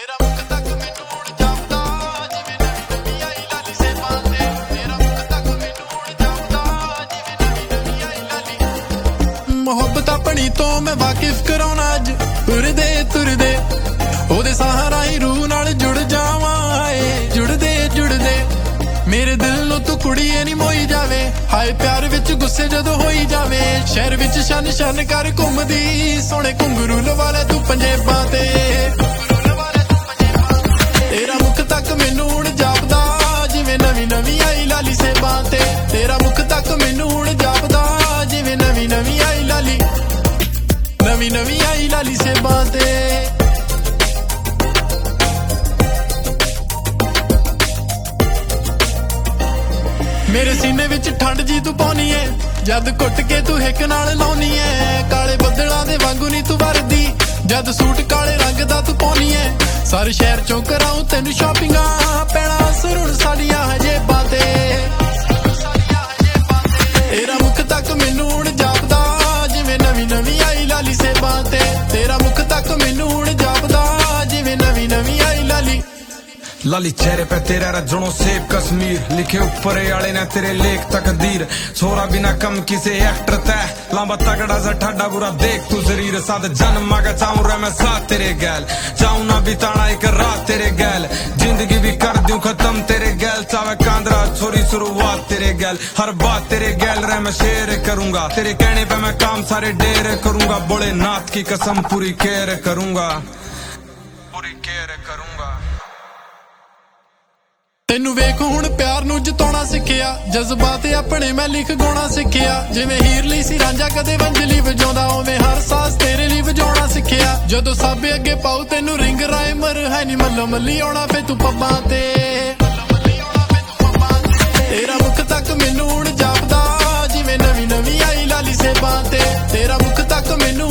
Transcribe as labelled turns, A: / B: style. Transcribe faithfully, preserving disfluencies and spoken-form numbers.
A: ਤੇਰਾ ਮੁਖ ਤੱਕ ਮੈਨੂੰ ਹੁਣ ਜਾਪਦਾ ਜਿਵੇਂ ਨਵੀਂ ਨਵੀਂ ਆਈ ਲਾਲੀ ਸੇਬਾਂ ਤੇ ਤੇਰਾ ਮੁਖ ਤੱਕ ਮੈਨੂੰ ਹੁਣ ਜਾਪਦਾ ਜਿਵੇਂ ਨਵੀਂ ਨਵੀਂ ਆਈ ਲਾਲੀ ਮੁਹੱਬਤ ਆਪਣੀ ਤੋਂ ਮੈਂ ਵਾਕਿਫ ਕਰਾਉਣਾ ਅੱਜ ਤੁਰਦੇ ਤੁਰਦੇ ਉਹਦੇ ਸਹਾਰਾ ਹੀ ਰੂਹ ਨਾਲ ਜੁੜ ਜਾਵਾਂ ਏ ਜੁੜਦੇ ਜੁੜਦੇ ਮੇਰੇ ਦਿਲ ਨੂੰ ਤੂੰ ਕੁੜੀਏ ਨੀ ਮੋਈ ਜਾਵੇ ਹਾਏ ਪਿਆਰ ਵਿੱਚ ਗੁੱਸੇ ਜਦੋਂ ਹੋਈ ਜਾਵੇ ਸ਼ਹਿਰ ਵਿੱਚ ਸ਼ਨ ਸ਼ਨ ਕਰ ਘੁੰਮਦੀ ਸੋਹਣੇ ਘੁੰਗਰੂ ਲਵਾ ਲੈ ਤੂੰ ਪੰਜੇਬਾਂ ਤੇ ਤੇਰਾ ਮੁਖ ਤੱਕ ਮੈਨੂੰ ਹੁਣ ਜਾਪਦਾ ਜਿਵੇਂ ਨਵੀਂ ਨਵੀਂ ਆਈ ਲਾਲੀ ਸੇਬਾਂ ਤੇ ਤੇਰਾ ਮੁਖ ਤੱਕ ਮੈਨੂੰ ਹੁਣ ਜਾਪਦਾ ਜਿਵੇਂ ਨਵੀਂ ਨਵੀਂ ਆਈ ਲਾਲੀ ਨਵੀਂ ਨਵੀਂ ਆਈ ਲਾਲੀ ਸੇਬਾਂ ਤੇ ਮੇਰੇ ਸੀਨੇ ਵਿੱਚ ਠੰਡ ਜੀ ਤੂੰ ਪਾਉਣੀ ਏ ਜਦ ਘੁੱਟ ਕੇ ਤੂੰ ਹਿੱਕ ਨਾਲ ਲਾਉਣੀ ਏ ਕਾਲੇ ਬੱਦਲਾਂ ਦੇ ਵਾਂਗੂ ਨੀ ਤੂੰ ਵਰਦੀ ਜਦ ਸੂਟ ਕਾਲੇ ਰੰਗ ਦਾ ਤੂੰ ਪਾਉਣੀ ਏ ਸਾਰੇ ਸ਼ਹਿਰ ਚੋਂ ਕਰਾਉਂ ਤੈਨੂੰ ਸ਼ਾਪਿੰਗਾਂ ਪੈਣਾ ਅਸਰ ਹੁਣ ਸਾਡੀਆਂ ਹਜੇਬਾਂ ਤੇ ਤੇਰਾ ਮੁਖ ਤੱਕ ਮੈਨੂੰ ਹੁਣ ਜਾਪਦਾ ਜਿਵੇਂ ਨਵੀਂ ਨਵੀਂ ਆਈ ਲਾਲੀ ਸੇਬਾਂ ਤੇ ਤੇਰਾ ਮੁਖ ਤੱਕ ਮੈਨੂੰ ਹੁਣ ਜਾਪਦਾ ਜਿਵੇਂ ਨਵੀਂ ਨਵੀਂ ਆਈ ਲਾਲੀ
B: लाली चेहरे पे तेरा रजड़ों सेब कश्मीर लिखे ऊपर आले ने तेरे लेख तकदीर छोरा बिना कम किसे एक्टर तय लंबा तगड़ा सा ठाडा बुरा देख तू जरीर साथ जन्म मांगा चाहूं रे मैं साथ तेरे गैल चाहूं ना बिताना एक रात तेरे गैल जिंदगी भी कर दूं खत्म तेरे गैल चाहे कांदरा छोरी शुरुआत तेरे गैल हर बात तेरे गैल रे मैं शेर करूंगा तेरे कहने पे मैं काम सारे डेर करूंगा बोले नाथ की कसम पूरी केयर करूंगा पूरी केयर करूंगा
A: ਤੈਨੂੰ ਵੇਖ ਹੁਣ ਪਿਆਰ ਨੂੰ ਜਿਤਾਉਣਾ ਸਿੱਖਿਆ ਜਜ਼ਬਾਤ ਆਪਣੇ ਮੈਂ ਲਿਖ ਗਾਉਣਾ ਸਿੱਖਿਆ ਜਿਵੇਂ ਹੀਰ ਲਈ ਸੀ ਰਾਂਝਾ ਕਦੇ ਵੰਜਲੀ ਵਜਾਉਂਦਾ ਉਵੇਂ ਹਰ ਸਾਜ਼ ਤੇਰੇ ਲਈ ਵਜਾਉਣਾ ਸਿੱਖਿਆ ਜਦੋਂ ਸਾਬੇ ਅੱਗੇ ਪਾਉ ਤੈਨੂੰ ਰਿੰਗ ਰਾਈਮਰ ਹੈ ਨੀ ਮੱਲੋ ਮੱਲੀ ਆਉਣਾ ਫੇ ਤੂੰ ਪੱਬਾਂ ਤੇ ਤੇਰਾ ਮੁਖ ਤੱਕ ਮੈਨੂੰ ਹੁਣ ਜਾਪਦਾ ਜਿਵੇਂ ਨਵੀਂ ਨਵੀਂ ਆਈ ਲਾਲੀ ਸੇਬਾਂ ਤੇ ਤੇਰਾ ਮੁਖ ਤੱਕ ਮੈਨੂੰ